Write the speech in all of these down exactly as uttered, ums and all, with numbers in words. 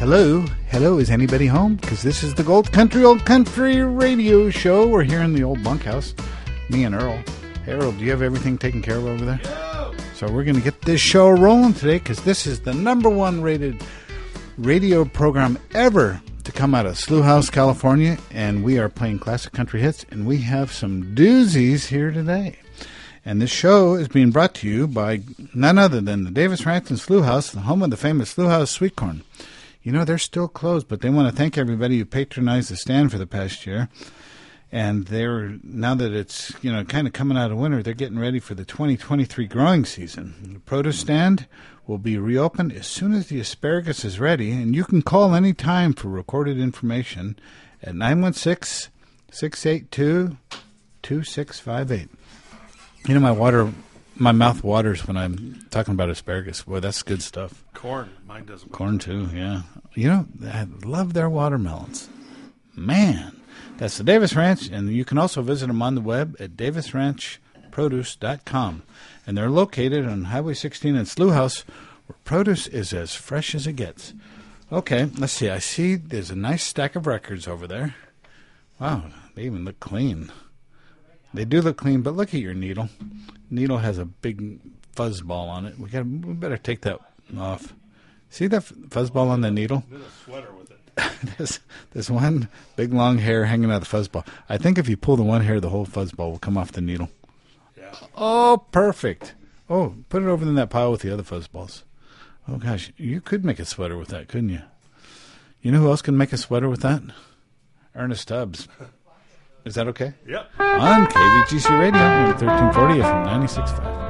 Hello, hello, is anybody home? Because this is the Gold Country Old Country Radio Show. We're here in the old bunkhouse, me and Earl. Hey, Earl, do you have everything taken care of over there? Yeah. So we're going to get this show rolling today because this is the number one rated radio program ever to come out of Slough House, California, and we are playing classic country hits, and we have some doozies here today. And this show is being brought to you by none other than the Davis Ranch and Slough House, the home of the famous Slough House sweet corn. You know, they're still closed, but they want to thank everybody who patronized the stand for the past year. And they're, now that it's, you know, kind of coming out of winter, they're getting ready for the twenty twenty-three growing season. The produce stand will be reopened as soon as the asparagus is ready, and you can call any time for recorded information at nine one six, six eight two, two six five eight. You know, my water, my mouth waters when I'm talking about asparagus. Boy, that's good stuff. Corn. Mine doesn't. Corn, too, yeah. You know, I love their watermelons. Man, that's the Davis Ranch, and you can also visit them on the web at davis ranch produce dot com. And they're located on Highway sixteen in Slough House, where produce is as fresh as it gets. Okay, let's see. I see there's a nice stack of records over there. Wow, they even look clean. They do look clean, but look at your needle. Needle has a big fuzzball on it. We got. We better take that off. See that fuzzball on the needle? Did a sweater with it. there's, there's one big long hair hanging out of the fuzzball. I think if you pull the one hair, the whole fuzzball will come off the needle. Yeah. Oh, perfect. Oh, put it over in that pile with the other fuzzballs. Oh, gosh. You could make a sweater with that, couldn't you? You know who else can make a sweater with that? Ernest Tubbs. Is that okay? Yep. On K V G C Radio, thirteen forty F M ninety-six point five.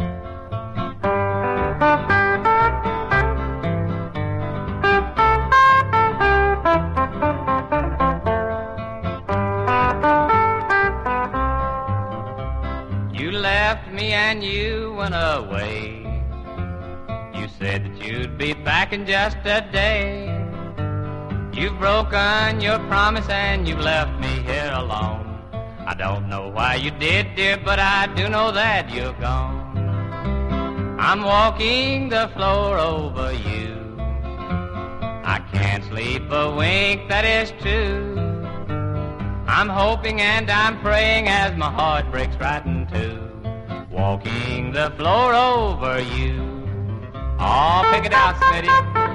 You left me and you went away. You said that you'd be back in just a day. You've broken your promise and you've left me here alone. I don't know why you did, dear, but I do know that you're gone. I'm walking the floor over you. I can't sleep a wink, that is true. I'm hoping and I'm praying as my heart breaks right in two. Walking the floor over you. Oh, pick it out, Smitty.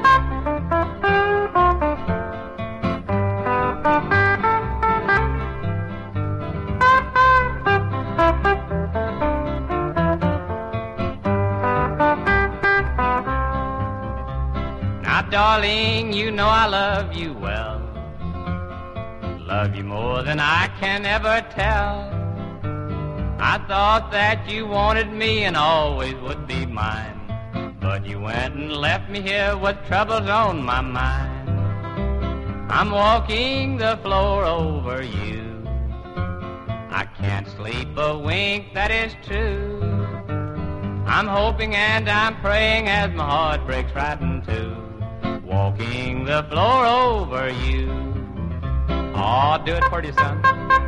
Darling, you know I love you well. Love you more than I can ever tell. I thought that you wanted me and always would be mine. But you went and left me here with troubles on my mind. I'm walking the floor over you. I can't sleep a wink, that is true. I'm hoping and I'm praying as my heart breaks right in two. Walking the floor over you. Oh, do it for you, son.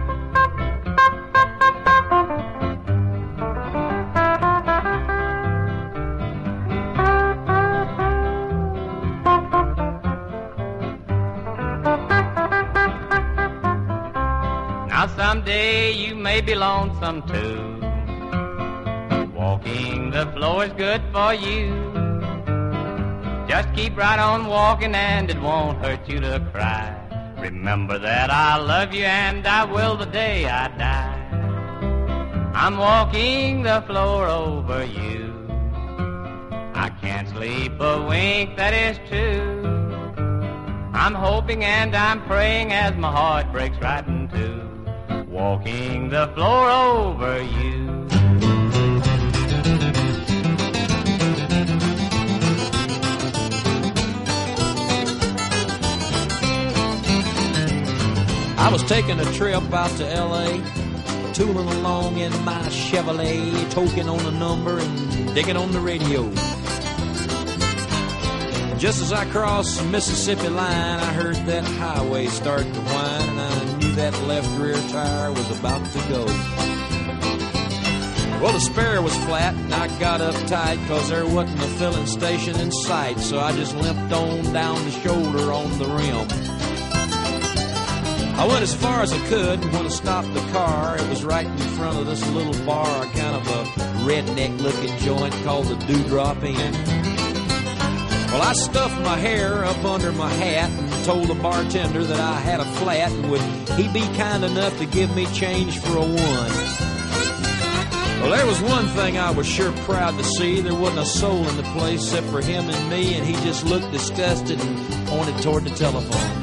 Now someday you may be lonesome too. Walking the floor is good for you. Just keep right on walking and it won't hurt you to cry. Remember that I love you and I will the day I die. I'm walking the floor over you. I can't sleep a wink, that is true. I'm hoping and I'm praying as my heart breaks right in two. Walking the floor over you. I was taking a trip out to L A, tooling along in my Chevrolet, toking on the number and digging on the radio. Just as I crossed the Mississippi line, I heard that highway start to whine, and I knew that left rear tire was about to go. Well, the spare was flat, and I got uptight because there wasn't a filling station in sight, so I just limped on down the shoulder on the rim. I went as far as I could, and when I stopped the car, it was right in front of this little bar, kind of a redneck-looking joint called the Dewdrop Inn. Well, I stuffed my hair up under my hat and told the bartender that I had a flat, and would he be kind enough to give me change for a one. Well, there was one thing I was sure proud to see. There wasn't a soul in the place except for him and me, and he just looked disgusted and pointed toward the telephone.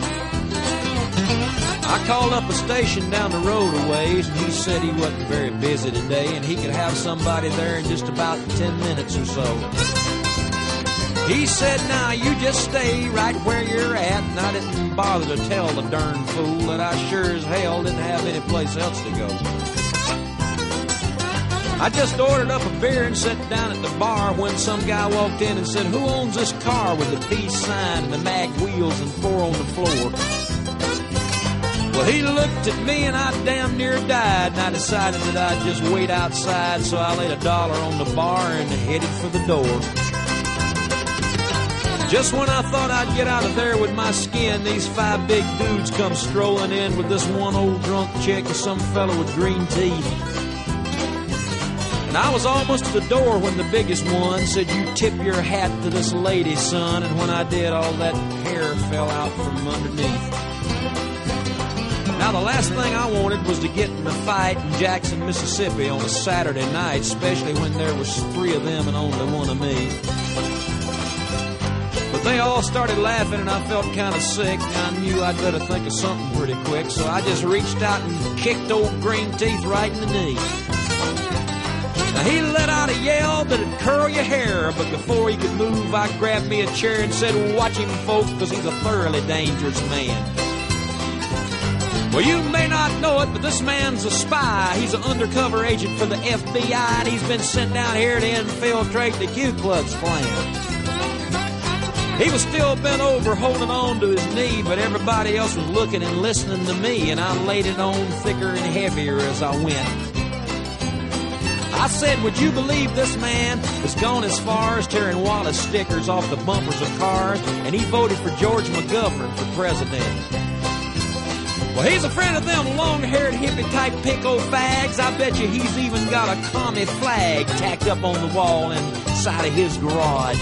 I called up a station down the road a ways, and he said he wasn't very busy today, and he could have somebody there in just about ten minutes or so. He said, now you just stay right where you're at, and I didn't bother to tell the darn fool that I sure as hell didn't have any place else to go. I just ordered up a beer and sat down at the bar when some guy walked in and said, who owns this car with the peace sign and the mag wheels and four on the floor? Well, he looked at me and I damn near died, and I decided that I'd just wait outside, so I laid a dollar on the bar and headed for the door. Just when I thought I'd get out of there with my skin, these five big dudes come strolling in with this one old drunk chick and some fellow with green teeth. And I was almost to the door when the biggest one said, you tip your hat to this lady, son. And when I did, all that hair fell out from underneath. Now, the last thing I wanted was to get in a fight in Jackson, Mississippi on a Saturday night, especially when there was three of them and only one of me. But they all started laughing, and I felt kind of sick. I knew I'd better think of something pretty quick, so I just reached out and kicked old Green Teeth right in the knee. Now, he let out a yell that'd curl your hair, but before he could move, I grabbed me a chair and said, watch him, folks, because he's a thoroughly dangerous man. Well, you may not know it, but this man's a spy. He's an undercover agent for the F B I, and he's been sent down here to infiltrate the Ku Klux Klan. He was still bent over, holding on to his knee, but everybody else was looking and listening to me, and I laid it on thicker and heavier as I went. I said, would you believe this man has gone as far as tearing Wallace stickers off the bumpers of cars, and he voted for George McGovern for president. Well, he's a friend of them long-haired hippie-type pinko fags. I bet you he's even got a commie flag tacked up on the wall inside of his garage.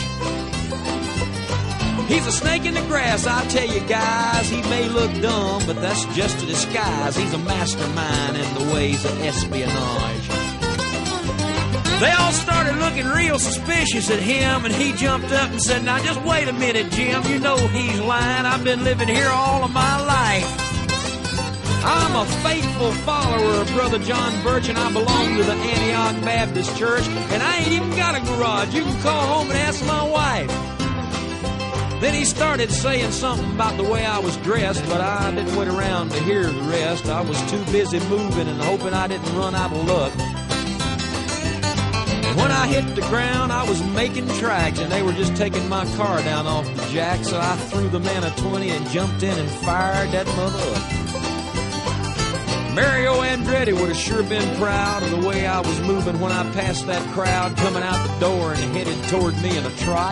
He's a snake in the grass, I tell you guys. He may look dumb, but that's just a disguise. He's a mastermind in the ways of espionage. They all started looking real suspicious at him, and he jumped up and said, now just wait a minute, Jim. You know he's lying. I've been living here all of my life. I'm a faithful follower of Brother John Birch, and I belong to the Antioch Baptist Church, and I ain't even got a garage. You can call home and ask my wife. Then he started saying something about the way I was dressed, but I didn't wait around to hear the rest. I was too busy moving and hoping I didn't run out of luck. When I hit the ground, I was making tracks, and they were just taking my car down off the jack, so I threw the man a twenty and jumped in and fired that mother up. Mario Andretti would have sure been proud of the way I was moving when I passed that crowd coming out the door and headed toward me in a trot.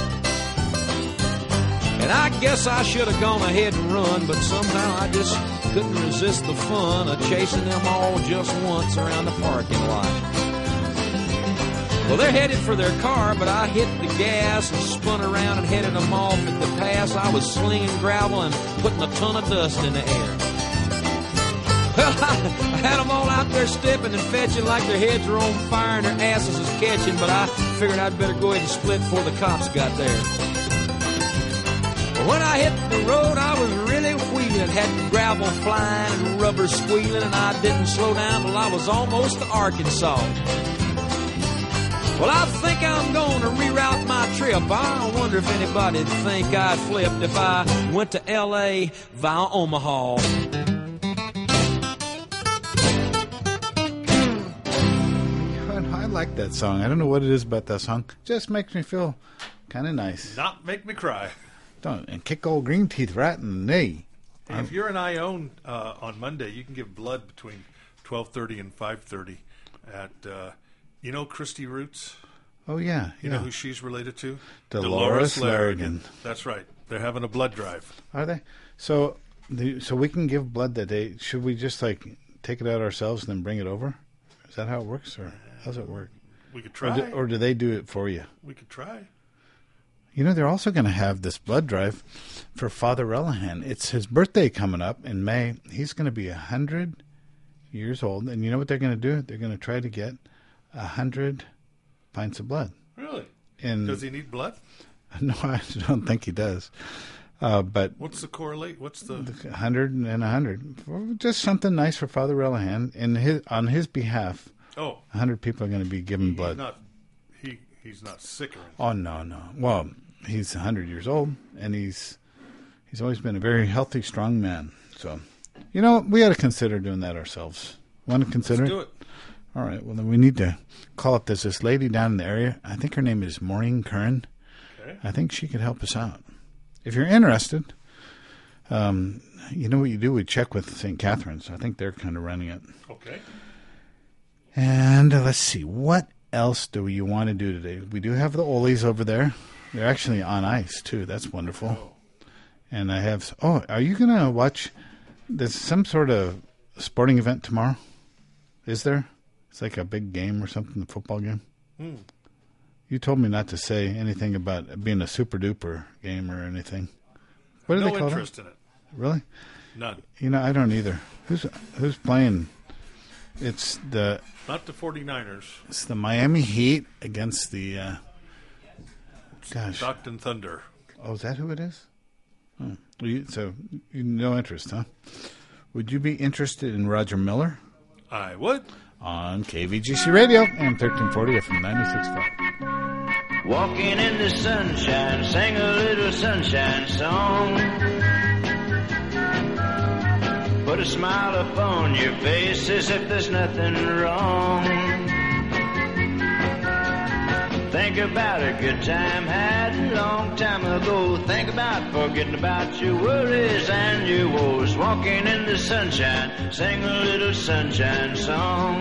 And I guess I should have gone ahead and run, but somehow I just couldn't resist the fun of chasing them all just once around the parking lot. Well, they're headed for their car, but I hit the gas and spun around and headed them off at the pass. I was slinging gravel and putting a ton of dust in the air. Well, I had them all out there stepping and fetching like their heads were on fire and their asses was catching, but I figured I'd better go ahead and split before the cops got there. When I hit the road, I was really wheeling, had gravel flying and rubber squealing, and I didn't slow down till I was almost to Arkansas. Well, I think I'm going to reroute my trip. I wonder if anybody'd think I flipped if I went to L A via Omaha. I like that song. I don't know what it is about that song. Just makes me feel kind of nice. Not make me cry. Don't and kick old Green Teeth right in the knee. Hey, if you're an Ione uh, on Monday, you can give blood between twelve thirty and five thirty at uh, You know Christy Roots? Oh, yeah. You yeah. know who she's related to? Dolores Larigan. That's right. They're having a blood drive. Are they? So, the, so we can give blood that day. Should we just, like, take it out ourselves and then bring it over? Is that how it works, or how does it work? We could Or try. do, or do they do it for you? We could try. You know, they're also going to have this blood drive for Father Relihan. It's his birthday coming up in May. He's going to be one hundred years old. And you know what they're going to do? They're going to try to get one hundred pints of blood. Really? And Does he need blood? No, I don't think he does. Uh, but What's the correlate? What's the... one hundred and one hundred. Just something nice for Father Relihan. And his, on his behalf, Oh. one hundred people are going to be giving He's blood. not, he, he's not sick or anything. Oh, no, no. Well, he's one hundred years old, and he's he's always been a very healthy, strong man. So, you know, we got to consider doing that ourselves. Want to consider Let's it? do it. All right. Well, then we need to call up. There's this lady down in the area. I think her name is Maureen Curran. Okay. I think she could help us out. If you're interested, um, you know what you do? We check with Saint Catherine's. I think they're kind of running it. Okay. And uh, let's see. What else do you want to do today? We do have the Olies over there. They're actually on ice, too. That's wonderful. Oh. And I have... Oh, are you going to watch... There's some sort of sporting event tomorrow? Is there? It's like a big game or something, a football game? Hmm. You told me not to say anything about it being a super-duper game or anything. What do No they call interest it? in it. Really? None. You know, I don't either. Who's who's playing? It's the Not the 49ers. it's the Miami Heat against the... Uh, gosh. Stockton Thunder. Oh, is that who it is? Oh. Well, you, so, you no interest, huh? Would you be interested in Roger Miller? I would. On K V G C Radio and thirteen forty F M ninety-six point five. Walking in the sunshine, sing a little sunshine song. Put a smile upon your face as if there's nothing wrong. Think about a good time had a long time ago. Think about forgetting about your worries and your woes. Walking in the sunshine, sing a little sunshine song.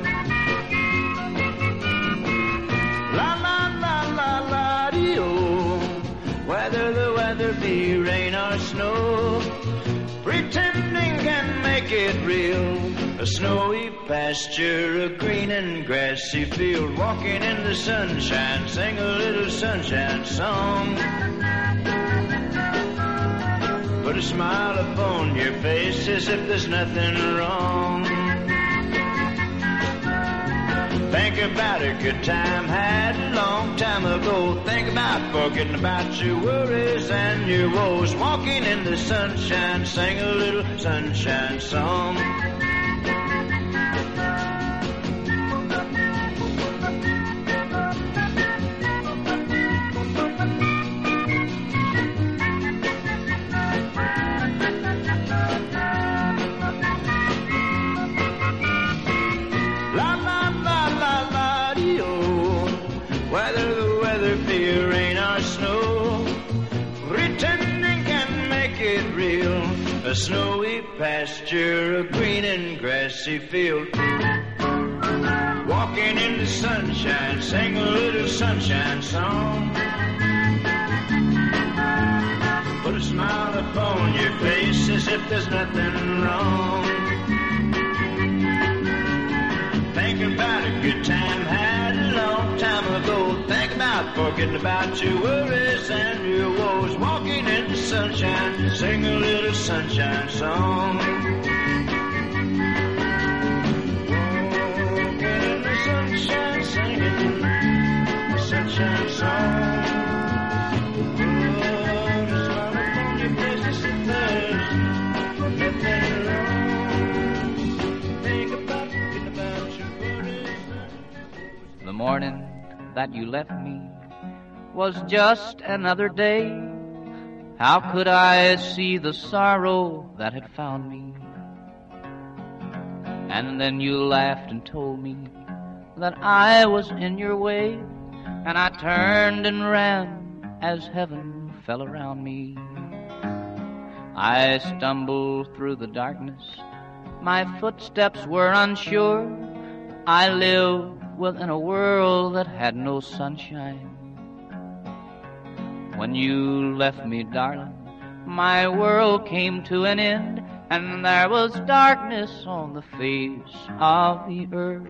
La la la la la dee-oh. Whether the weather be rain or snow, pretending can make it real. A snowy pasture, a green and grassy field. Walking in the sunshine, sing a little sunshine song. Put a smile upon your face as if there's nothing wrong. Think about a good time had a long time ago. Think about forgetting about your worries and your woes. Walking in the sunshine, sing a little sunshine song. Whether the weather be rain or snow, pretending can make it real. A snowy pasture, a green and grassy field. Walking in the sunshine, sing a little sunshine song. Put a smile upon your face as if there's nothing wrong. Think about a good time had a long time ago. Think about forgetting about your worries and your woes. Walking in the sunshine, sing a little sunshine song. Walking in the sunshine, singing a sunshine song. Put a smile upon your face as if there's nothing wrong. Think about forgetting about your worries. The morning that you left me was just another day. How could I see the sorrow that had found me? And then you laughed and told me that I was in your way, and I turned and ran as heaven fell around me. I stumbled through the darkness, my footsteps were unsure. I lived within a world that had no sunshine. When you left me, darling, my world came to an end, and there was darkness on the face of the earth.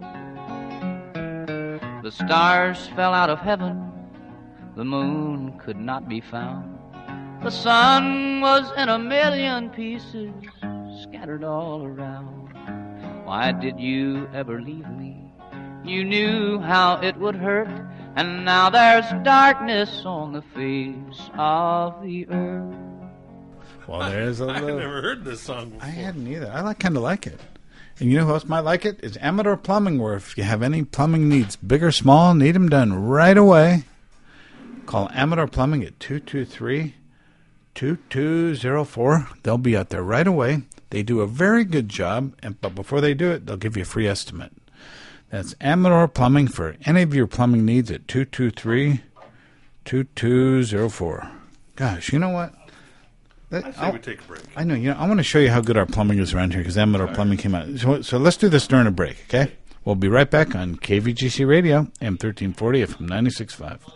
The stars fell out of heaven, the moon could not be found. The sun was in a million pieces, scattered all around. Why did you ever leave me? You knew how it would hurt, and now there's darkness on the face of the earth. Well, there's a I've little... never heard this song before. I hadn't either. I like kind of like it. And you know who else might like it? Is Amador Plumbing, where if you have any plumbing needs, big or small, need them done right away. Call Amador Plumbing at two two three, two two zero four. They'll be out there right away. They do a very good job, and but before they do it, they'll give you a free estimate. That's Amador Plumbing for any of your plumbing needs at two two three, two two zero four. Gosh, you know what? That, I say I'll- we take a break. I know. You know, I want to show you how good our plumbing is around here because Amador Plumbing came out. So, so let's do this during a break, okay? We'll be right back on K V G C Radio, A M thirteen forty, F M ninety-six point five.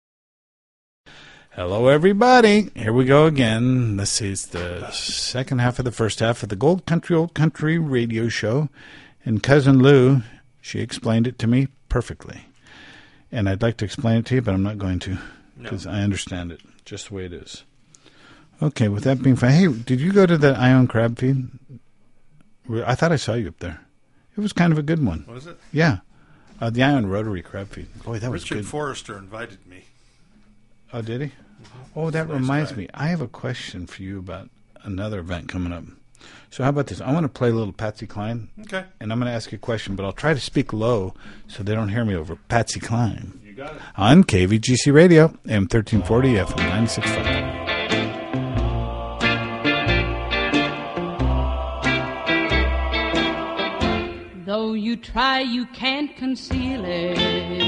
Hello, everybody. Here we go again. Let's see. It's the second half of the first half of the Gold Country, Old Country radio show. And Cousin Lou, she explained it to me perfectly. And I'd like to explain it to you, but I'm not going to because No. I understand it just the way it is. Okay, with that being fine, hey, did you go to the Ion Crab Feed? I thought I saw you up there. It was kind of a good one. Was it? Yeah, uh, the Ion Rotary Crab Feed. Boy, that was Richard good. Forrester invited me. Oh, did he? Oh, that Nice reminds guy. me. I have a question for you about another event coming up. So how about this? I want to play a little Patsy Cline, Okay. and I'm going to ask you a question, but I'll try to speak low so they don't hear me over Patsy Cline. You got it. On K V G C Radio, A M thirteen forty, F M ninety-six point five. Though you try, you can't conceal it.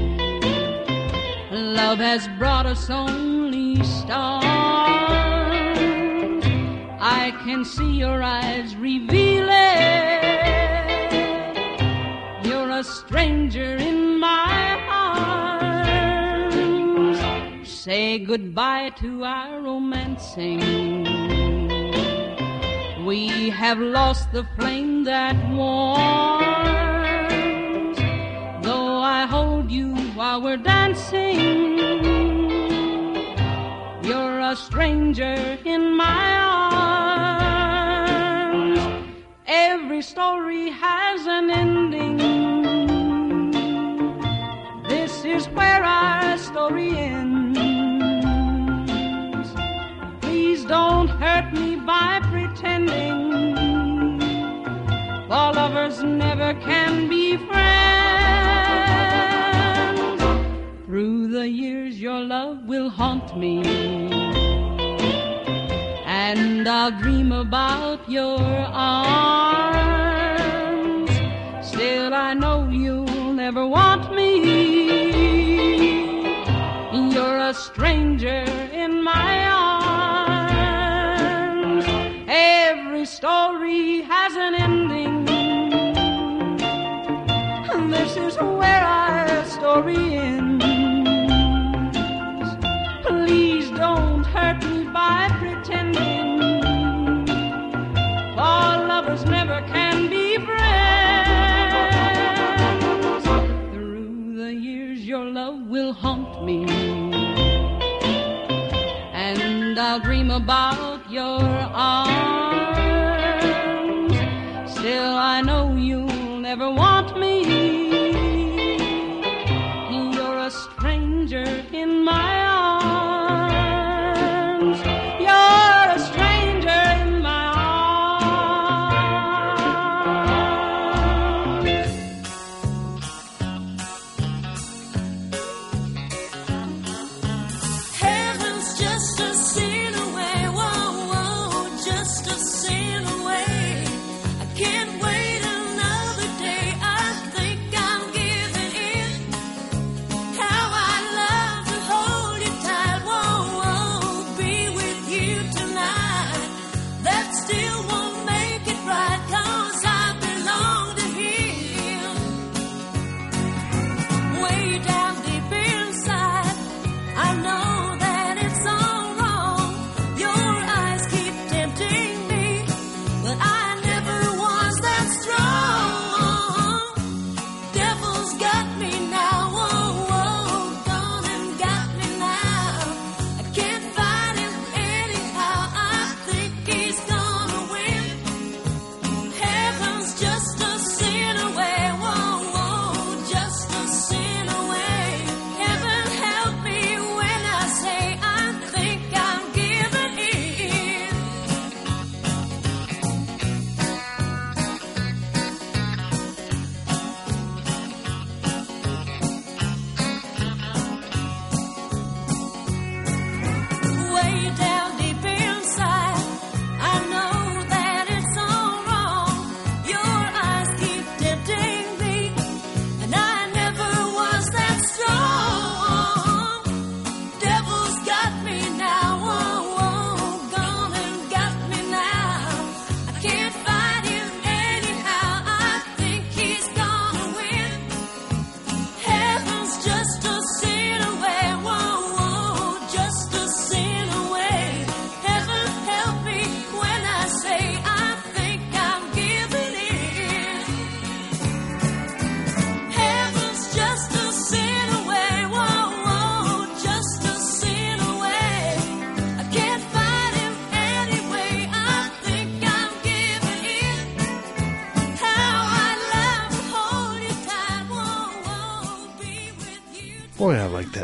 Love has brought us only stars. I can see your eyes reveal it. You're a stranger in my arms. Say goodbye to our romancing. We have lost the flame that warms. Though I hold you while we're dancing, you're a stranger in my arms. Every story has an ending. This is where our story ends. Please don't hurt me by pretending. For lovers never can be friends. Through the years your love will haunt me, and I'll dream about your arms. Still I know you'll never want me. You're a stranger in my arms. Every story has an ending. This is where our story ends. Please don't hurt me by pretending. For lovers never can be friends. Through the years your love will haunt me, and I'll dream about your arms. Still I know you'll never want me. You're a stranger in my arms. You're a stranger in my arms. Heaven's just a sin away, whoa, whoa, just a sin away. I can't wait another day. I think I'm giving in. How I love to hold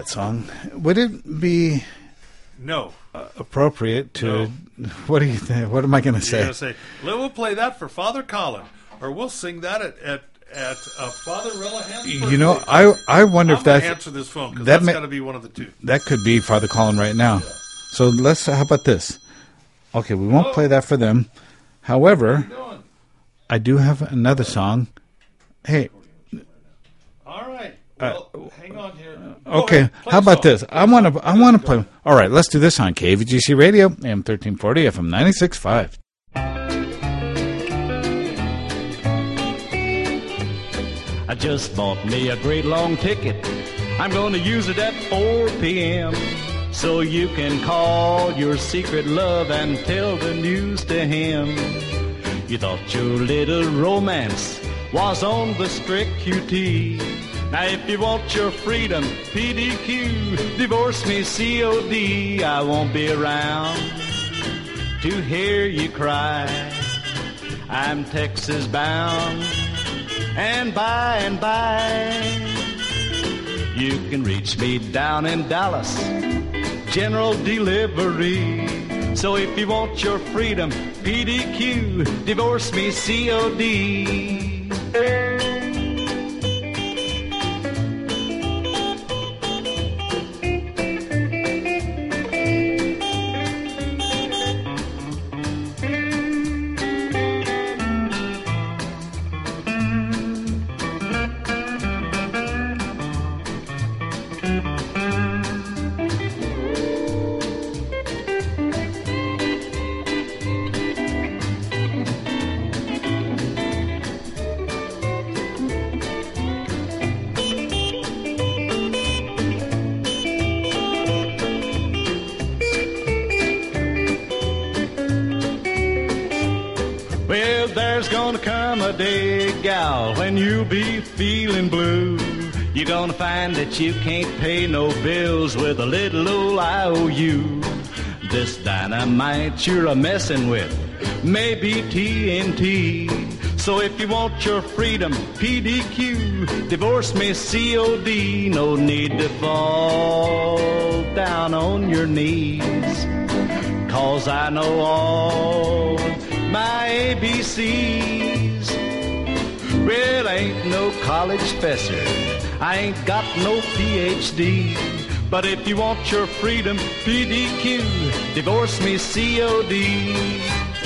that song. Would it be No. uh, appropriate to? What do you think? What am I going to You're say? going to say, we'll play that for Father Colin, or we'll sing that at at, at uh, Father Rillahan's You know, birthday. I I wonder I'm if going that's to answer this phone because that that's may- got to be one of the two. that could be Father Colin right now. So let's. How about this? Okay, we won't play that for them. However, Doing? I do have another song. Hey, All right. Well, hang on here. Go Uh, okay. ahead, play How a about song. this? I want to. I want to play. All right, let's do this on K V G C Radio, A M thirteen forty, F M ninety-six point five. I just bought me a great long ticket. I'm going to use it at four p.m. So you can call your secret love and tell the news to him. You thought your little romance was on the strict Q T. Now if you want your freedom, P D Q, divorce me C O D. I won't be around to hear you cry. I'm Texas bound, and by and by you can reach me down in Dallas, general delivery. So if you want your freedom, P D Q, divorce me C O D. Well, there's gonna come a day, gal, when you'll be feeling blue. You're gonna find that you can't pay no bills with a little old I O U. This dynamite you're a messin' with may be T N T. So if you want your freedom, P D Q, divorce me C O D. No need to fall down on your knees, 'cause I know all my A B Cs. Well, I ain't no college professor, I ain't got no P H D. But if you want your freedom, P D Q, divorce me C O D.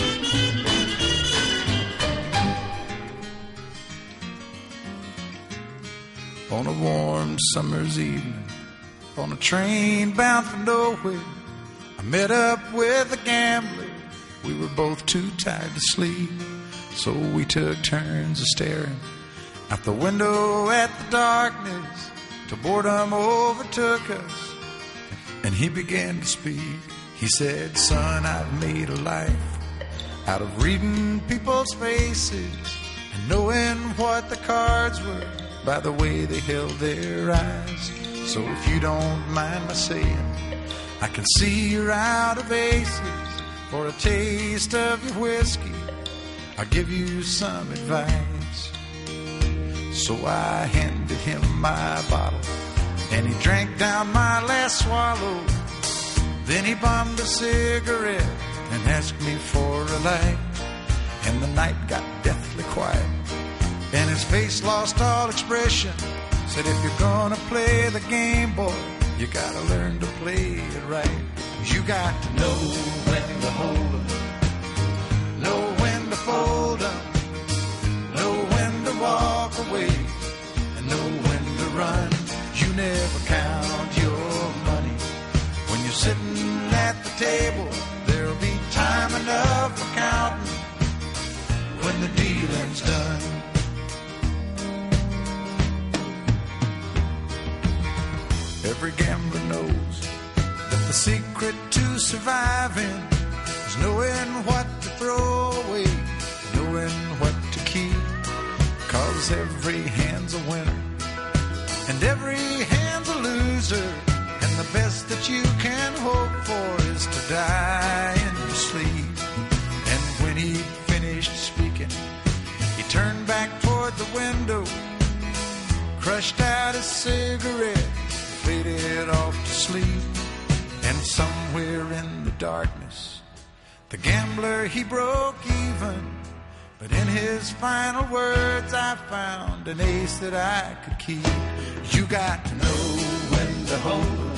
On a warm summer's evening, on a train bound for nowhere, I met up with a gambler. We were both too tired to sleep, so we took turns of staring out the window at the darkness till boredom overtook us, and he began to speak. He said, "Son, I've made a life out of reading people's faces and knowing what the cards were by the way they held their eyes. So if you don't mind my saying, I can see you're out of aces. For a taste of your whiskey, I'll give you some advice." So I handed him my bottle, and he drank down my last swallow. Then he bummed a cigarette and asked me for a light. And the night got deathly quiet, and his face lost all expression. Said, "If you're gonna play the game, boy, you gotta learn to play it right. You got to know when to hold 'em, know when to fold 'em, know when to walk away, and know when to run. You never count your money when you're sitting at the table. There'll be time enough for counting when the dealing's done." Every gambler knows that the secret to surviving is knowing what to throw away, knowing what to keep. 'Cause every hand's a winner and every hand's a loser, and the best that you can hope for is to die in your sleep. And when he finished speaking, he turned back toward the window, crushed out a cigarette, played drifted off to sleep. And somewhere in the darkness, the gambler, he broke even. But in his final words, I found an ace that I could keep. You got to know when to hold 'em,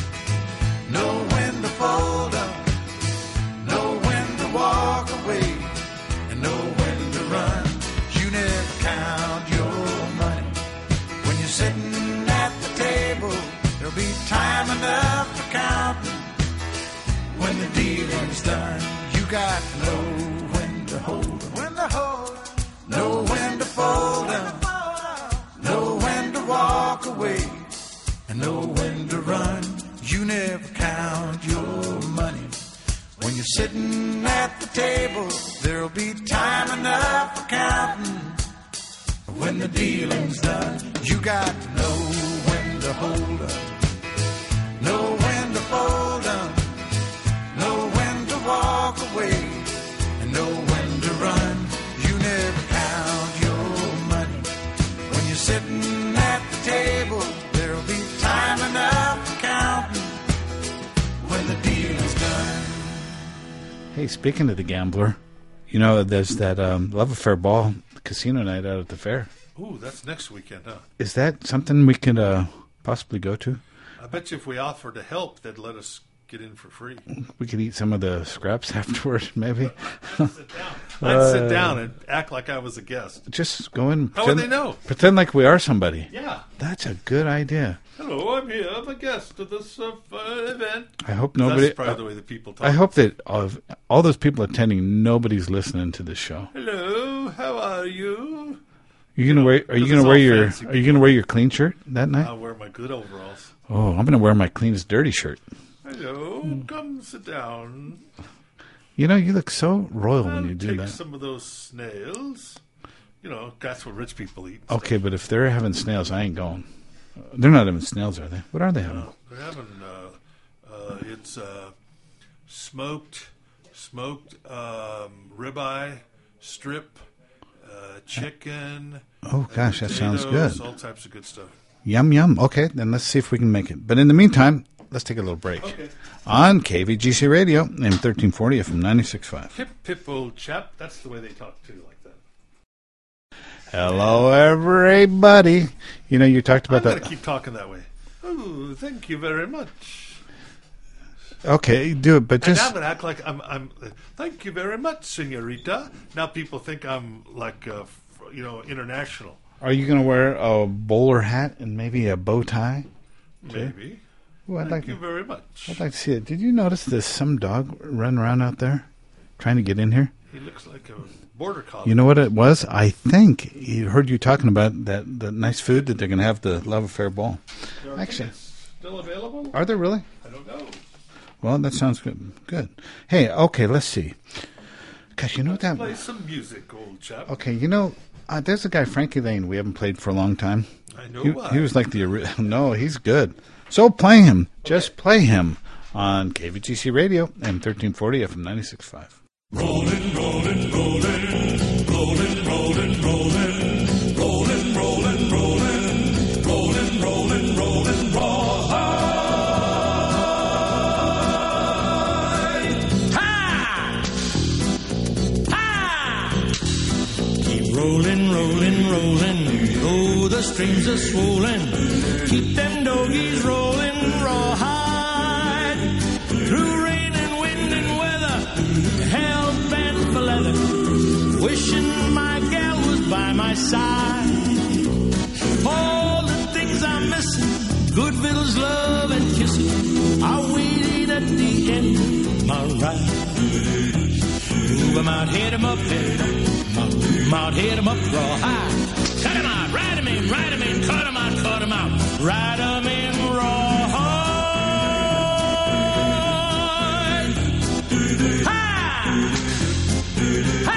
know when to fold 'em, know when to walk away, and know when to run. You never count your money when you're sitting at the table. There'll be time enough for counting when the dealing's done. You got to know when to hold 'em, when to hold 'em, know when to fold 'em, know when to walk away, and know when to run. You never count your money when you're sitting at the table. There'll be time enough for counting when the dealing's done. You got to know when to hold 'em, know when to fold 'em, know when to walk away, and know when to run. You never count your money when you're sitting at the table. There'll be time enough for counting when the deal is done. Hey, speaking of the gambler, you know, there's that um, Love Affair Ball casino night out at the fair. Ooh, that's next weekend, huh? Is that something we could uh, possibly go to? I bet you if we offered to help, they'd let us get in for free. We could eat some of the scraps afterward, maybe. I'd sit down. I'd Uh, sit down and act like I was a guest. Just go in. How would they know? Pretend like we are somebody. Yeah. That's a good idea. Hello, I'm here. I'm a guest to this uh, uh, event. I hope nobody. That's probably the way the people talk. I hope that all, of, all those people attending, nobody's listening to this show. Hello, how are you? You gonna know, wear? Are you 'cause gonna it's wear all your? fancy Are you gonna wear your clean shirt that night? I'll wear my good overalls. Oh, I'm gonna wear my cleanest dirty shirt. Hello, come sit down. You know, you look so royal I'll when you do take that. some of those snails. You know, that's what rich people eat. Okay, but if they're having snails, I ain't going. Uh, they're not having snails, are they? What are they having? Uh, they're having, uh, uh, it's uh, smoked, smoked um, ribeye, strip, uh, chicken. Oh, gosh, that sounds potatoes, good. All types of good stuff. Yum, yum. Okay, then let's see if we can make it. But in the meantime, let's take a little break. Okay. On K V G C Radio, A M thirteen forty, F M ninety-six point five. Hip, hip, old chap. That's the way they talk, too, like that. Hello, everybody. You know, you talked about I'm going that. to keep talking that way. Oh, thank you very much. Okay, do it, but And just... now I'm going to act like I'm, I'm, uh, thank you very much, senorita. Now people think I'm, like, uh, f- you know, international. Are you going to wear a bowler hat and maybe a bow tie? Maybe. Well, I'd Thank like you to, very much. I'd like to see it. Did you notice there's some dog running around out there trying to get in here? He looks like a border collie. You know what it was? I think he heard you talking about that the nice food that they're going to have the Love Affair Ball. There are Actually, tickets still available? are there really? I don't know. Well, that sounds good. Good. Hey, okay, let's see. Gosh, you know what that... Play some music, old chap. Okay, you know, uh, there's a guy, Frankie Lane, we haven't played for a long time. I know He, why. he was like the... ori- No, he's good. So play him. Just play him on K V G C Radio, A M thirteen forty, F M ninety-six point five. Rolling, rolling, rolling, rolling, rolling, rolling, rolling, rolling, rolling, rolling, rolling, rolling, rawhide. Ha! Ha! Keep rolling, rolling, rolling. Oh, the streams are swollen. Keep them doggies rolling, rawhide. Through rain and wind and weather, hell bent for leather. Wishing my gal was by my side. All the things I'm missing, good vittles, love, and kissing, are waiting at the end of my ride. Move 'em out, hit 'em up, hit 'em up, move 'em out, hit 'em up, rawhide. Cut 'em out, ride 'em in, ride 'em in, cut 'em out, cut 'em out, ride 'em in, rawhide. Ha! Ha!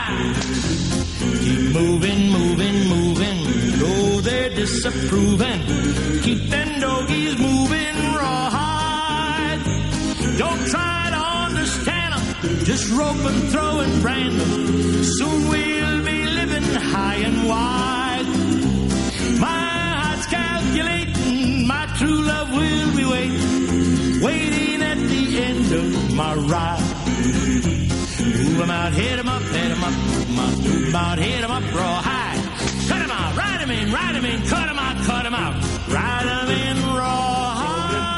Keep moving, moving, moving, though they're disapproving. Keep them doggies moving, rawhide. Don't try to understand them, just rope and throw and brand them. Soon we'll be living high and wide. My heart's calculating, my true love will be waiting, waiting at the end of my ride. Move 'em out, hit 'em up, let 'em up, move 'em out, move 'em out, hit 'em up, rawhide. Cut 'em out, ride 'em in, ride 'em in, cut 'em out, cut 'em out, ride 'em in rawhide.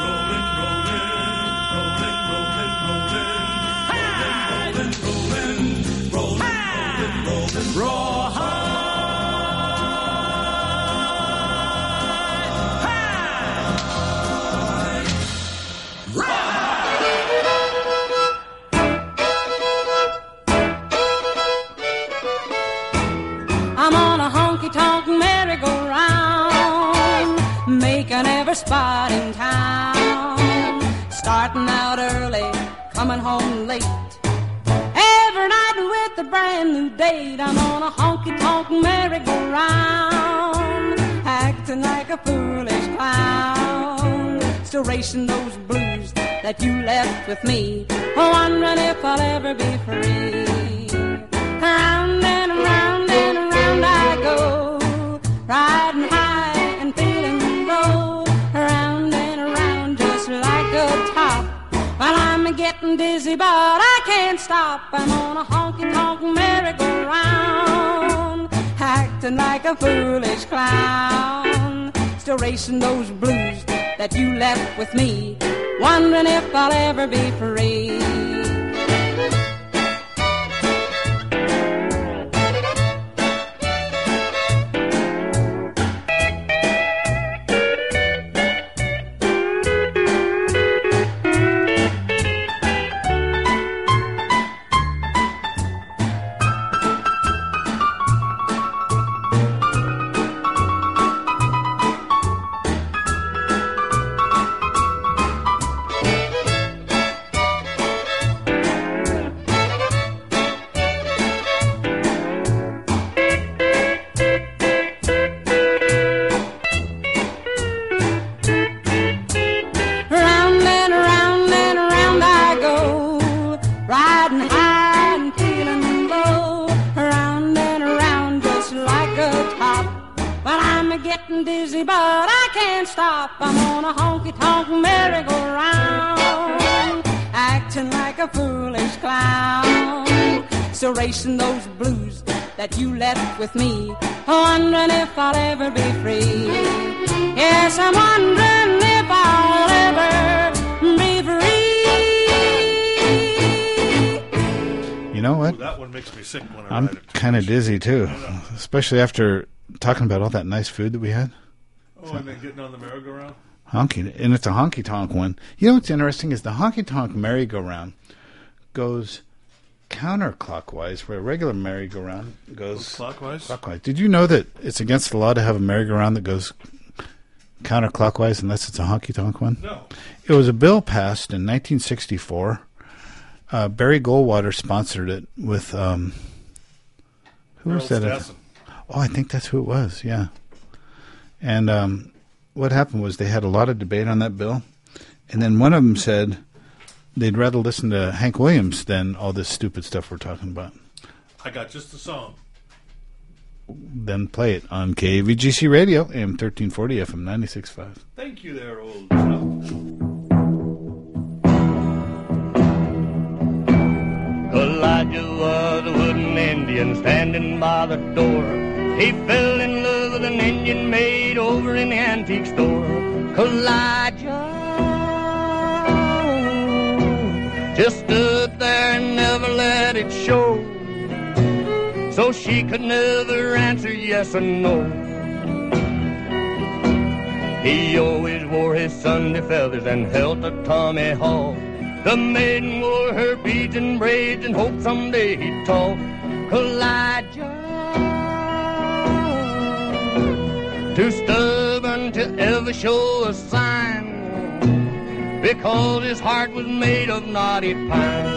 I'm on a honky-tonk merry-go-round, making every spot in town. Starting out early, coming home late. Every night with a brand new date. I'm on a honky-tonk merry-go-round, acting like a foolish clown. Still racing those blues that you left with me, wondering if I'll ever be free. Round and around and around I go, riding high and feeling low. Round and around just like a top, while I'm getting dizzy but I can't stop. I'm on a honky-tonk merry-go-round, acting like a foolish clown. Still racing those blues that you left with me, wondering if I'll ever be free. I'm on a honky-tonk merry-go-round, acting like a foolish clown. Still racing those blues that you left with me, wondering if I'll ever be free. Yes, I'm wondering if I'll ever be free. You know what? Ooh, that one makes me sick when I I'm ride it. kind of dizzy, too, especially after talking about all that nice food that we had. Oh, and then getting on the merry-go-round? Honky, and it's a honky-tonk one. You know what's interesting is the honky-tonk merry-go-round goes counterclockwise, where a regular merry-go-round goes clockwise. Clockwise. Did you know that it's against the law to have a merry-go-round that goes counterclockwise unless it's a honky-tonk one? No. It was a bill passed in nineteen sixty-four. Uh, Barry Goldwater sponsored it with um, who was that? Stassen. Oh, I think that's who it was. Yeah. And um, what happened was they had a lot of debate on that bill. And then one of them said they'd rather listen to Hank Williams than all this stupid stuff we're talking about. I got just the song. Then play it on K V G C Radio, A M thirteen forty, F M ninety-six point five. Thank you there, old chap. Elijah was a wooden Indian standing by the door. He fell in love with an Indian maid over in the antique store. Elijah just stood there and never let it show, so she could never answer yes or no. He always wore his Sunday feathers and held a tomahawk. The maiden wore her beads and braids and hoped someday he'd talk. Elijah, too stubborn to ever show a sign, because his heart was made of knotty pine.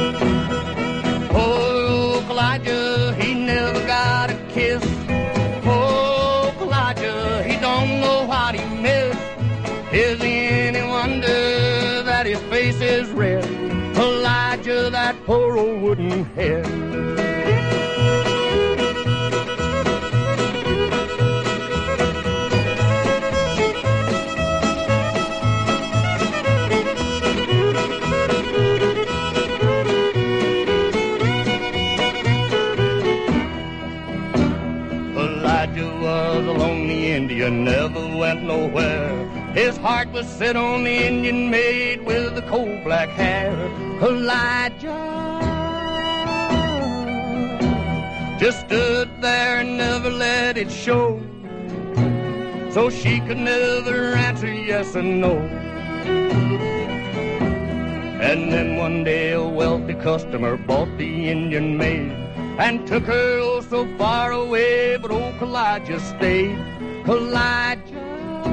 Oh, Elijah, he never got a kiss. Oh, Elijah, he don't know what he missed. Is he any wonder that his face is red? Elijah, that poor old wooden head. heart was set on the Indian maid with the coal black hair. Elijah just stood there and never let it show, so she could never answer yes or no. And then one day a wealthy customer bought the Indian maid and took her oh so far away, but old Elijah stayed. Elijah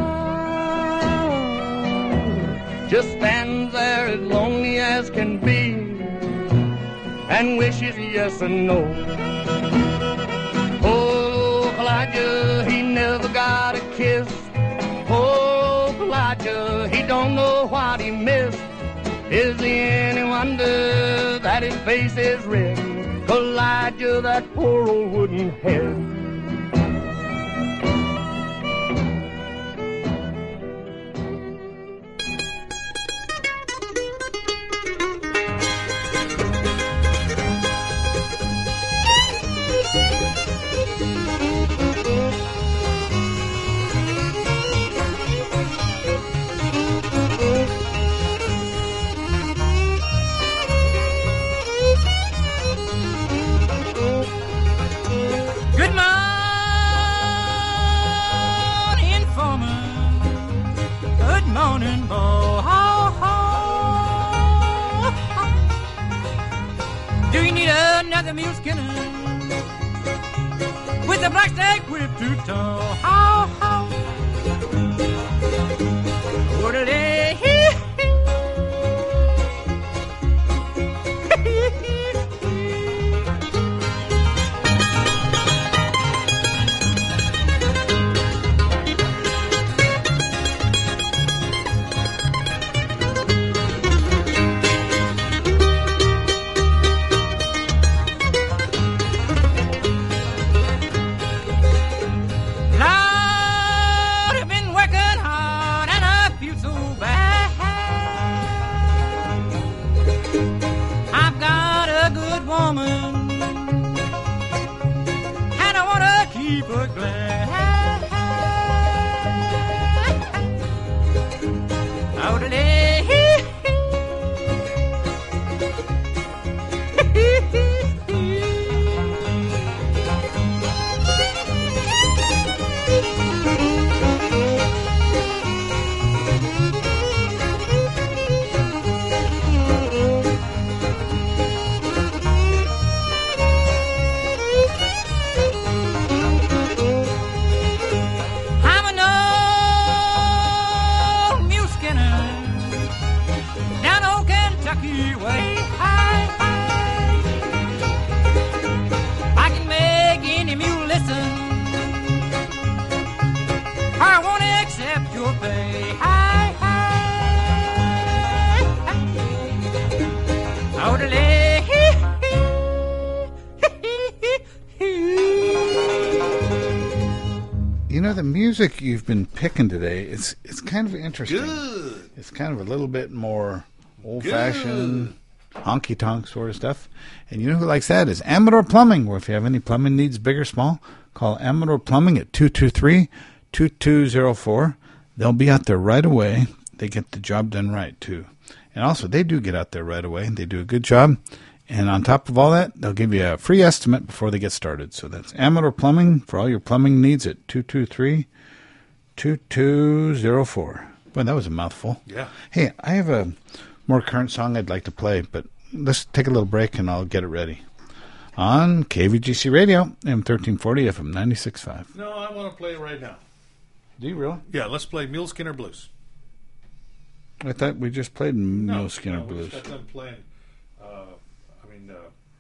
just stands there as lonely as can be and wishes yes or no. Oh, Elijah, he never got a kiss. Oh, Elijah, he don't know what he missed. Is it any wonder that his face is red? Elijah, that poor old wooden head. Do you need another mule skinner with a black stag whip to tow? How, how? Woodley, You know, the music you've been picking today, it's it's kind of interesting. Good. It's kind of a little bit more old-fashioned, honky-tonk sort of stuff. And you know who likes that is Amador Plumbing, where if you have any plumbing needs, big or small, call Amador Plumbing at two two three, two two zero four. They'll be out there right away. They get the job done right, too. And also, they do get out there right away. They do a good job. And on top of all that, they'll give you a free estimate before they get started. So that's Amador Plumbing for all your plumbing needs at two two three, two two zero four. Boy, that was a mouthful. Yeah. Hey, I have a more current song I'd like to play, but let's take a little break and I'll get it ready. On K V G C Radio, M thirteen forty, F M ninety-six point five. No, I want to play it right now. Do you really? Yeah, let's play Mule Skinner Blues. I thought we just played No, Mule Skinner no, we Blues. just got done playing. Uh, I mean, uh,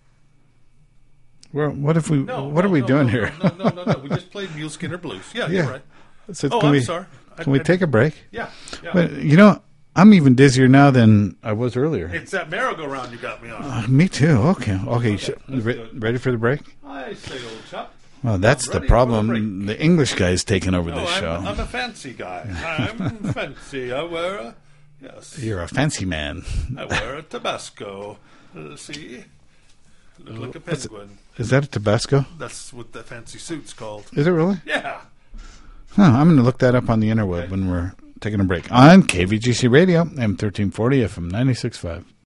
Well, what if we? no, what no, are we no, doing no, here? No, no, no, no. We just played Mule Skinner Blues. Yeah, Yeah. you're right. So Oh, can I'm we, sorry. I- Can we I- take a break? Yeah, yeah. But, you know, I'm even dizzier now than I was earlier. It's that merry-go-round you got me on. Uh, me too. Okay. Okay. Okay, so- let's re- do it. ready for the break? I say, old chap. Well, that's I'm the ready for problem. the The English guy's taking over No, this I'm, show. I'm a fancy guy. I'm fancy. I wear a yes. You're a fancy man. I wear a Tabasco. Uh, see, look like a What's it- penguin. Is that a Tabasco? That's what the fancy suit's called. Is it really? Yeah. Huh, I'm going to look that up on the interweb Okay. when we're taking a break on K V G C Radio, M thirteen forty, F M ninety-six point five.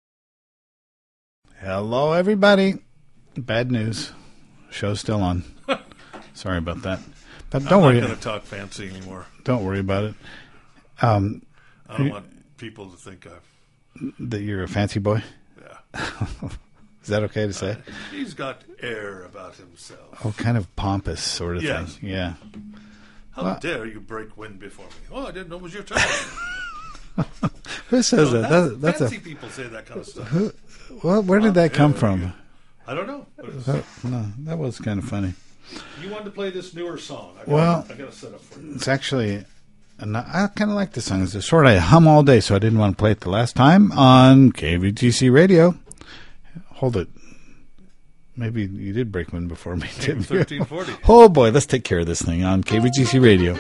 Hello, everybody. Bad news. Show's still on. Sorry about that. But don't I'm worry. not going to talk fancy anymore. Don't worry about it. Um, I don't want people to think I've... that you're a fancy boy? Yeah. Is that okay to say? Uh, he's got air about himself. Oh, kind of pompous sort of Yes. thing. Yeah. How Well- dare you break wind before me? Oh, I didn't know it was your turn. Who says No, that? that's- That- that's fancy a, people say that kind of stuff. who, well, where did that come from? I don't know. But it's- That, no, that was kind of funny. You wanted to play this newer song. I got, Well, I got a setup for you. It's actually, and I kind of like the song. It's a sort I hum all day, so I didn't want to play it the last time on K V G C Radio. Hold it. Maybe you did break one before me, didn't you? thirteen forty. Oh, boy, let's take care of this thing on K V G C Radio.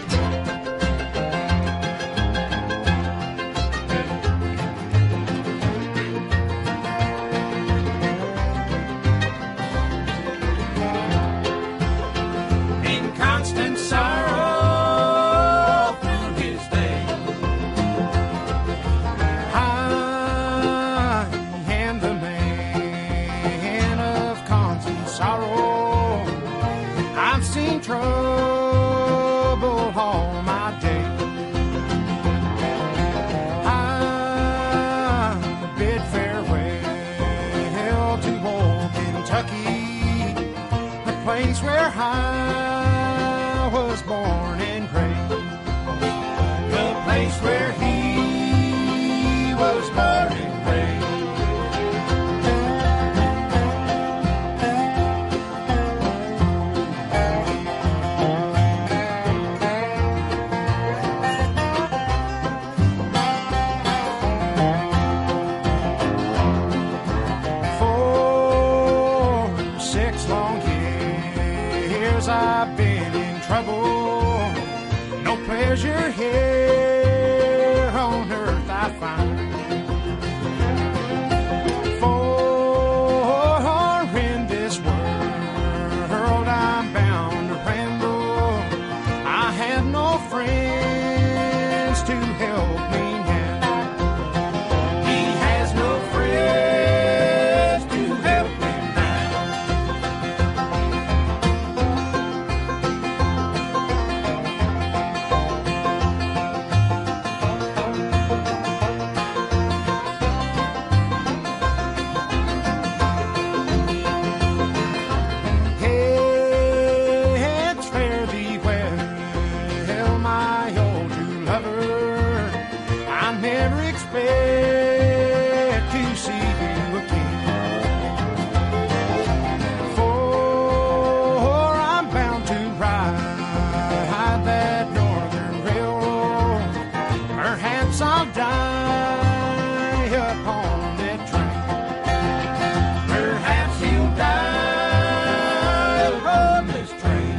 In constant sorrow through his day. I am the man of constant sorrow. I've seen trouble all my day. I bid farewell to old Kentucky, the place where I was born and raised, the place where he was born and raised. For six long years I've been in trouble. No pleasure here on earth I find. For in this world I'm bound to ramble. I have no friends to help me now. He has no friends to help me now. Heads fare thee well, my old true lover. I never expect to see you again. For I'm bound to ride that northern railroad. Perhaps I'll die upon that train. Perhaps he'll die upon this train.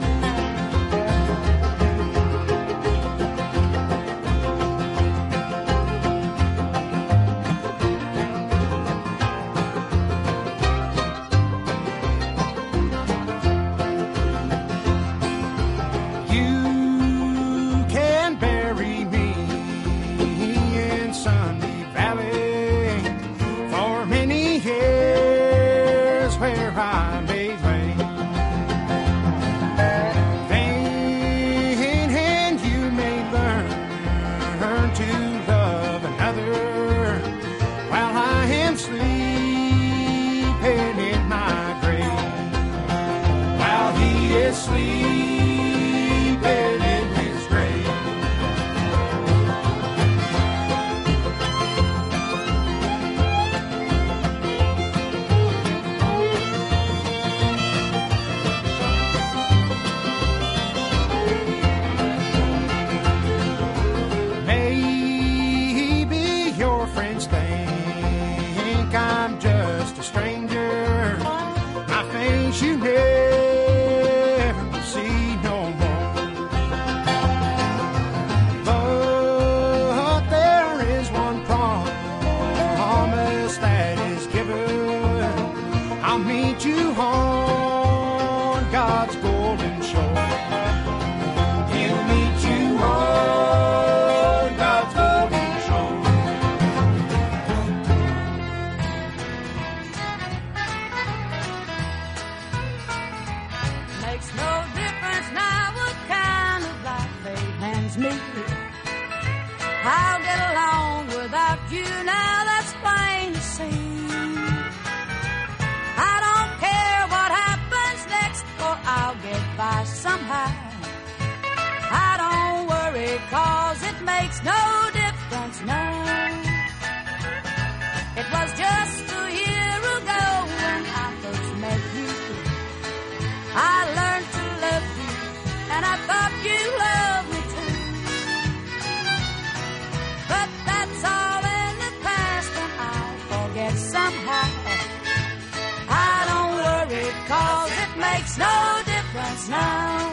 You can bury me in Sunny Valley for many years where I may lay. Then and you may learn to love another while I am sleeping in my grave. While he is sleeping in his grave. Maybe your friends think I'm just a stranger. My face you never will see no more. But there is one promise that is given. I'll meet you on God's golden shore. He'll meet you on no difference now. It was just a year ago when I first met you. I learned to love you, and I thought you loved me too. But that's all in the past, and I'll forget somehow. I don't worry, 'cause it makes no difference now.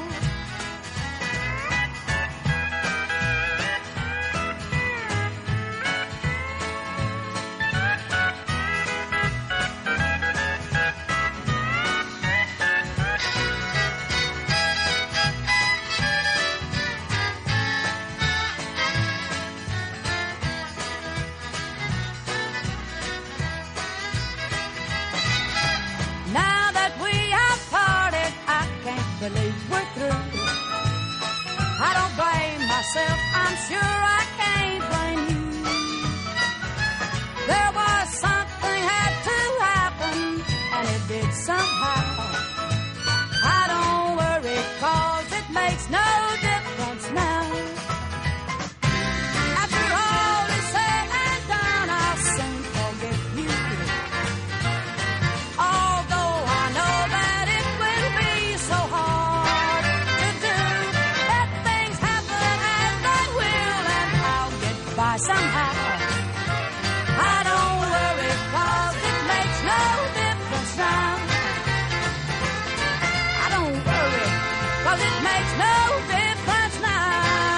Now that we have parted, I can't believe we're through. I don't blame myself, I'm sure I can't blame you. There was something had to happen, and it did somehow. I don't worry, 'cause it makes no difference now. After all is said and done, I'll soon forget you. Although I know that it will be so hard to do, let things happen as they will, and I'll get by somehow. I don't worry, 'cause it makes no difference now. I don't worry, 'cause it makes no difference now.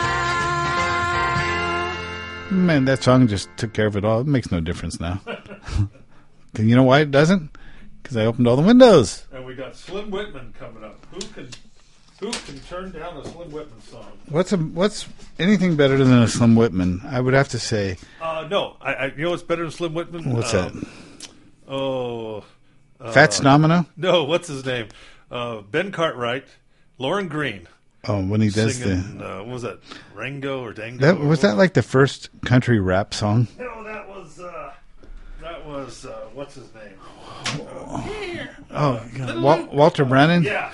Man, that song just took care of it all. It makes no difference now. And you know why it doesn't? Because I opened all the windows. And we got Slim Whitman coming up. Who can who can turn down a Slim Whitman song? What's a what's anything better than a Slim Whitman? I would have to say. Uh, no, I, I you know what's better than Slim Whitman? What's um, that? Oh, uh, Fats Domino? No, what's his name? Uh, Ben Cartwright, Lauren Green. Oh, when he does singing, the. uh, what was that? Rango or Dango? That or was that what? like the first country rap song? No, that was uh, that was uh, what's his name? Oh, God. Wal- Walter Brennan. Yeah.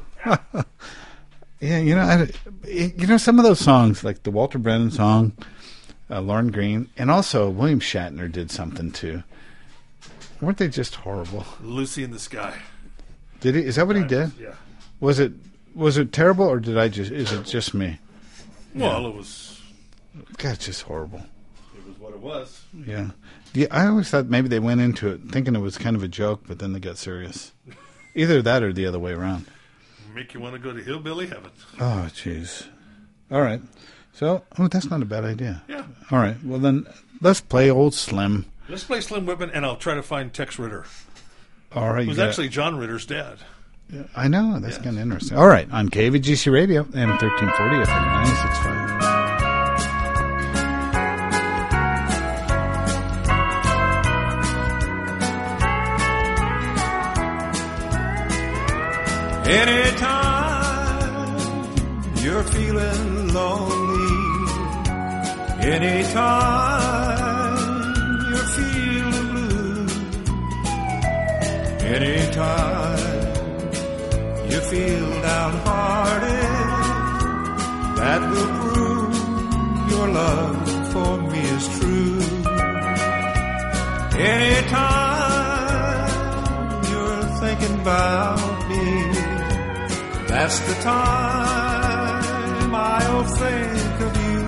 Yeah, you know, I, you know some of those songs, like the Walter Brennan song, uh, Lauren Green, and also William Shatner did something too. Weren't they just horrible? Lucy in the Sky. Did he? Is that what he did? Yeah. Was it was it terrible, or did I just? Is it just me? Well, Yeah. it was. God, it's just horrible. It was what it was. Yeah. Yeah, I always thought maybe they went into it thinking it was kind of a joke, but then they got serious. Either that or the other way around. Make you want to go to hillbilly heaven. Oh, jeez. All right. So, oh, that's not a bad idea. Yeah. All right. Well, then let's play old Slim. Let's play Slim Whitman, and I'll try to find Tex Ritter. All right. It you was got- actually John Ritter's dad. I know. That's kind of interesting. All right. On K V G C Radio, M thirteen forty, F M ninety-six point five. Anytime you're feeling lonely, anytime you're feeling blue, anytime you feel downhearted, that will prove your love for me is true. Anytime you're thinking about me, that's the time I'll think of you.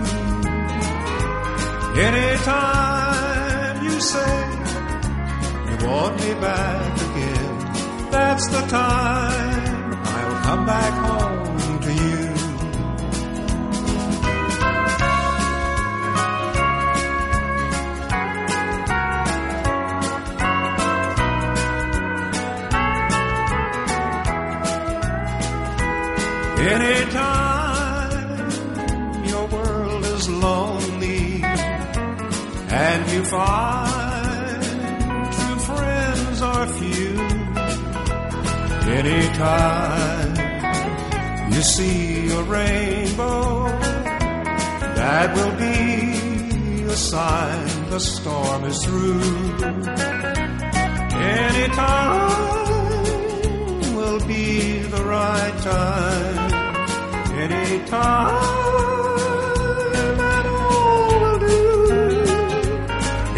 Anytime you say you want me back again, that's the time I'll come back home to you. Anytime your world is lonely and you find true friends are few, anytime you see a rainbow, that will be a sign the storm is through. Anytime will be the right time. Anytime, and all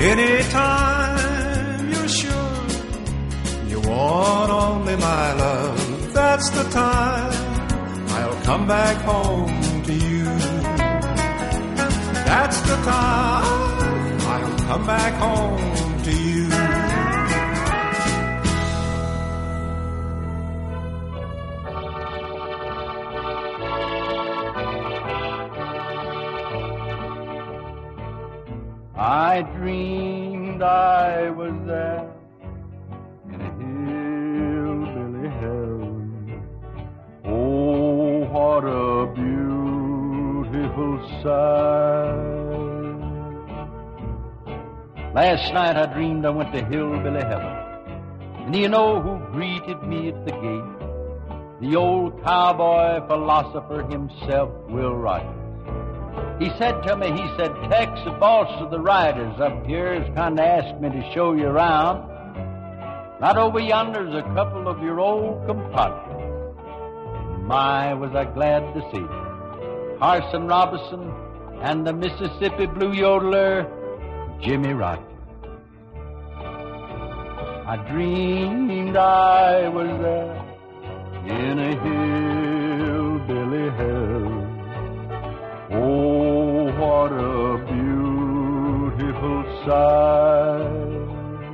Anytime you're sure you want only my love, that's the time I'll come back home to you. That's the time I'll come back home to you. I dreamed I was there in a hillbilly heaven. Oh, what a beautiful sight. Last night I dreamed I went to hillbilly heaven. And do you know who greeted me at the gate? The old cowboy philosopher himself, Will Rogers. He said to me, he said, Tex, the boss of the riders up here has kind of asked me to show you around. Right over yonder's a couple of your old compadres. My, was I glad to see them. Carson Robinson and the Mississippi Blue Yodeler, Jimmy Rogers. I dreamed I was there in a hillbilly heaven. Oh, what a beautiful sight.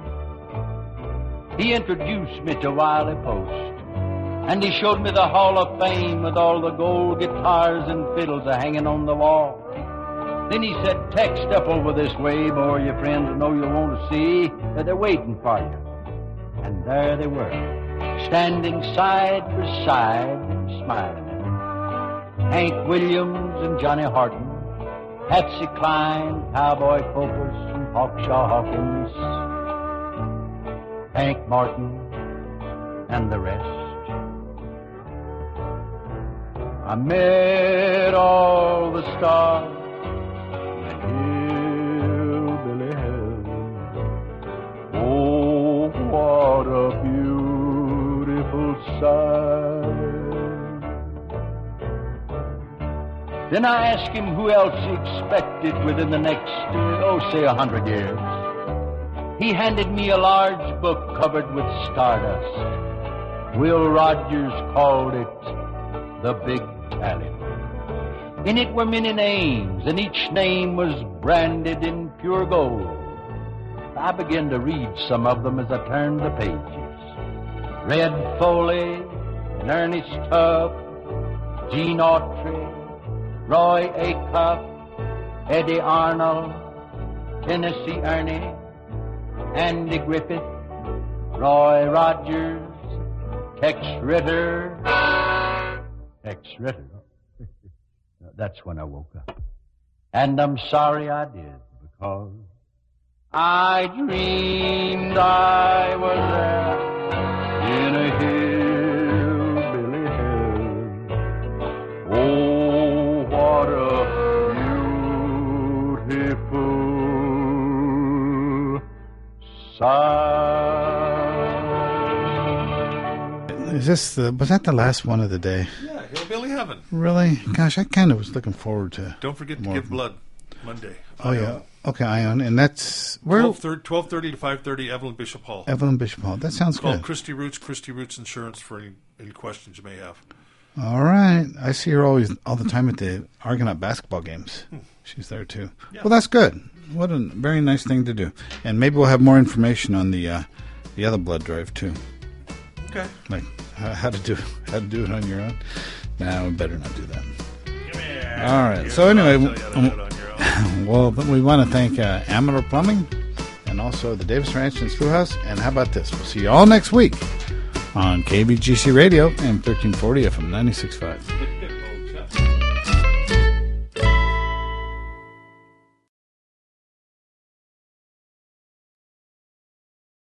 He introduced me to Wiley Post, and he showed me the Hall of Fame with all the gold guitars and fiddles a hanging on the wall. Then he said, Tex, step over this way, more your friends know you'll want to see that they're waiting for you. And there they were, standing side by side and smiling. Hank Williams and Johnny Horton, Patsy Cline, Cowboy Copas, and Hawkshaw Hawkins, Hank Martin, and the rest. I met all the stars in a hillbilly heaven. Oh, what a beautiful sight. Then I asked him who else he expected within the next, oh, say a hundred years. He handed me a large book covered with stardust. Will Rogers called it The Big Tally. In it were many names, and each name was branded in pure gold. I began to read some of them as I turned the pages. Red Foley, and Ernest Tubb, Gene Autry, Roy Acuff, Eddie Arnold, Tennessee Ernie, Andy Griffith, Roy Rogers, Tex Ritter. Tex Ritter. That's when I woke up. And I'm sorry I did, because I dreamed I was there in a hillbilly heaven. Oh, what a beautiful sight. Is this the, was that the last one of the day? Yeah, Hillbilly Heaven. Really? Gosh, I kind of was looking forward to. Don't forget to more give of them. blood Monday. Oh, Ion. yeah. Okay, Ion. And that's where? twelve thirty to five thirty, Evelyn Bishop Hall. Evelyn Bishop Hall. That sounds It's called good. Christy Roots, Christy Roots Insurance for any, any questions you may have. All right. I see her always all the time at the Argonaut basketball games. Hmm. She's there too. Yeah. Well, that's good. What a very nice thing to do. And maybe we'll have more information on the uh, the other blood drive too. Okay. Like how, how to do how to do it on your own. Nah, we better not do that. All right. Here's So what anyway, I'll tell you how to do it on your own. well, but we want to thank uh, Amador Plumbing and also the Davis Ranch and Schoolhouse. And how about this? We'll see you all next week on K B G C Radio and thirteen forty F M ninety-six point five.